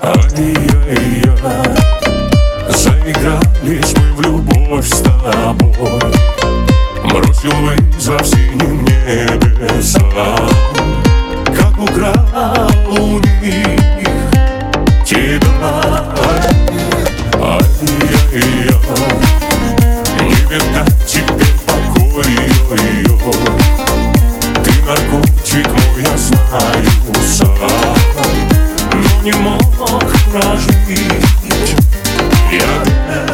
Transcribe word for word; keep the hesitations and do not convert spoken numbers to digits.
Ай-яй-яй, заигрались мы в любовь с тобой. Бросил вызов синим небесам, как украл у них тебя. Ай-яй-яй, не видать теперь покоя. Ты наркотик мой, я знаю сам, но не мог прожить я.